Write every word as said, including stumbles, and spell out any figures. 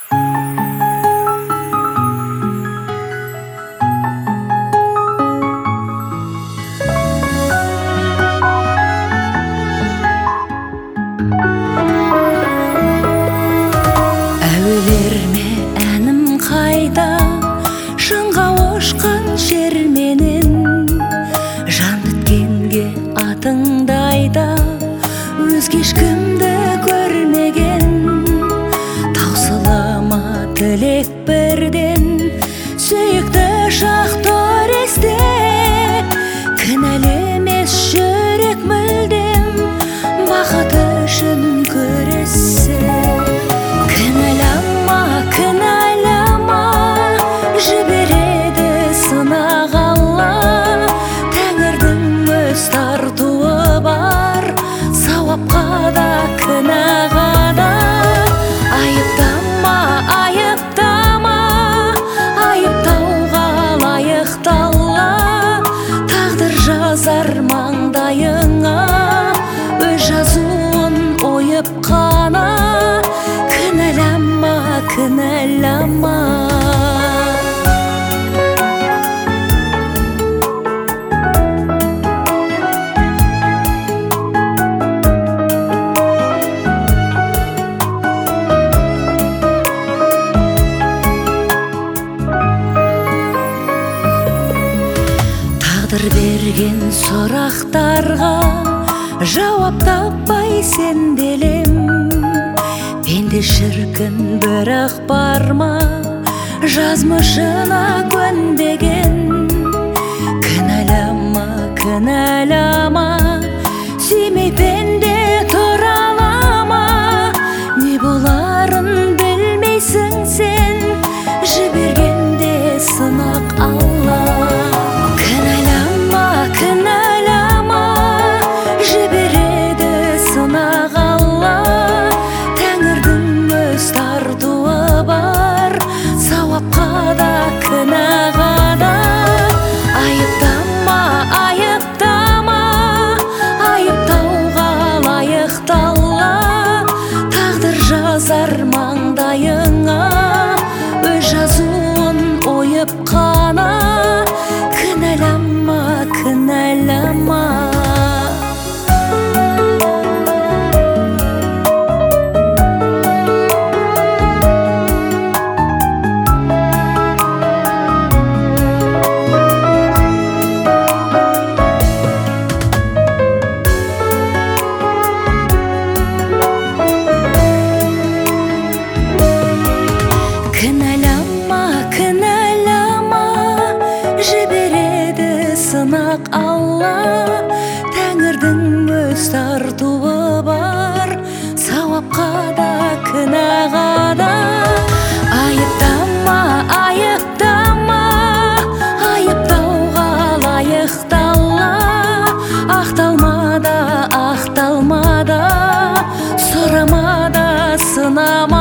Әуелерме әнім қайда, шыңға ұшқан жер менен, жан біткенге атыңдайда, өзге ешкімді көрмеген. Таусылама тілек бірден, сүйікті шақ торесте, кінәлі емес жүрек мүлдем, бақыт үшін күрессе. Кінәлама, кінәлама, жібереді сынақ Алла, тәңірдің өз тартуы бар, сауапқа да күнәға да. Айыптама, айыптама, айыптауға лайықты Алла, тағдыр жазар маңдайыңа, өз жазуын ойып қана. Кінәлама, кінәлама. Тағдыр берген сұрақтарға жауап таппай сенделем. Пенде шіркін бірақ бар ма, жазмышына көнбеген. Кінәлама, кінәлама, сүймей пенде тұра алама, не боларын білмейсің сен, жібергенде сынақ Алла. Кінәлама, кінәлама, жібереді сынақ Алла, тәңірдің өз тартуы бар, сауапқа да күнәға да. Айыптама, айыптама, айыптауға лайықты Алла, тағдыр жазар маңдайыңа, өз жазуын ойып қана. Кінәлама, кінәлама. Кінәлама, кінәлама, жібереді сынақ Алла, тәңірдің өз тартуы бар, сауапқа да күнәға да. Айыптама, айыптама, айыптауға лайықты Алла, ақталма да, ақталма да, сұрама да, сынама.